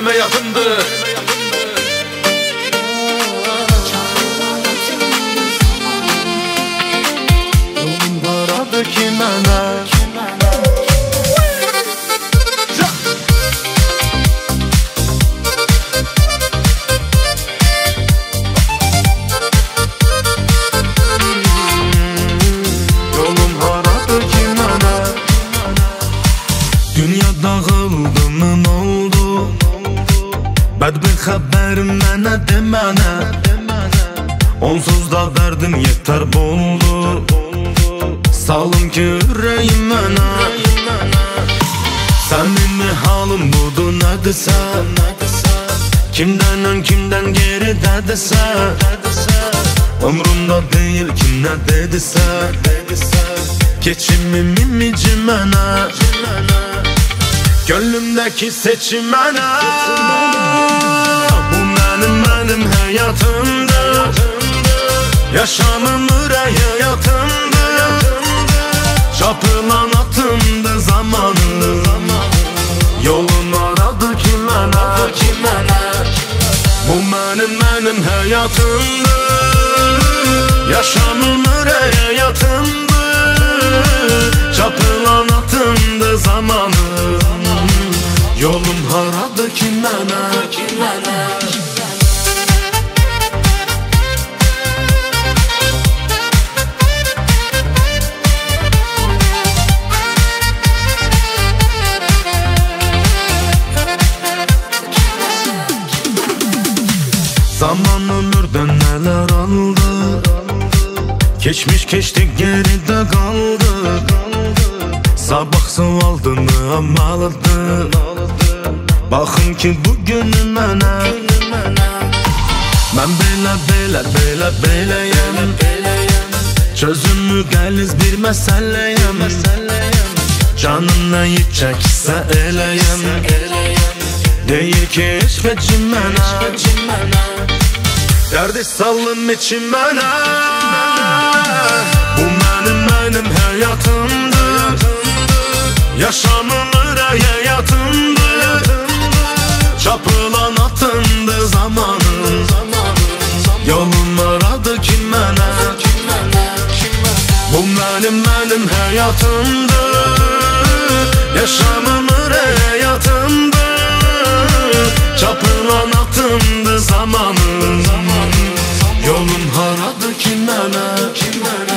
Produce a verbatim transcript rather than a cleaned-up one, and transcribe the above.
elime yakındı. Yolum haradı ki mənə Dağıldım oldu Bədbin xəbərim mənə demənə Onsuz da dərdim yetər boldu Salım ki ürəyim mənə Səmimi halım budur nədirsə Kimdən kimdən geridədirsə Ömrümdə deyil kim nə dedisə Keçimim imici mənə Gönlümdeki seçim mənə Bu mənim, mənim həyatımdır Yaşamım ürəyə yatımdır Çapılan atımdır zamanı Yolum aradı ki mənə Bu mənim, mənim həyatımdır Yaşamım ürəyə yatımdır Çapılan atımdır zamanı Yolum haradı ki mənə Zaman ömürdən nələr aldı Keçmiş keçdik geride qaldı Sabah sualdını amalıdır Baxın ki bugünü mənə Mən belə belə belə beləyəm Çözümü qəliz bir məsələyəm Canım nəyi çəksə eləyəm Deyir ki heç vecim mənə Dərdi salım için mənə Bu mənim mənim həyatımdır Yaşamım ürəyə yatımdır Çapılan atımdır zamanı Yolum aradı ki mənə Bu mənim mənim həyatımdır Yaşamım ürəyə yatımdır Çapılan atımdır zamanı Yolum haradı ki mənə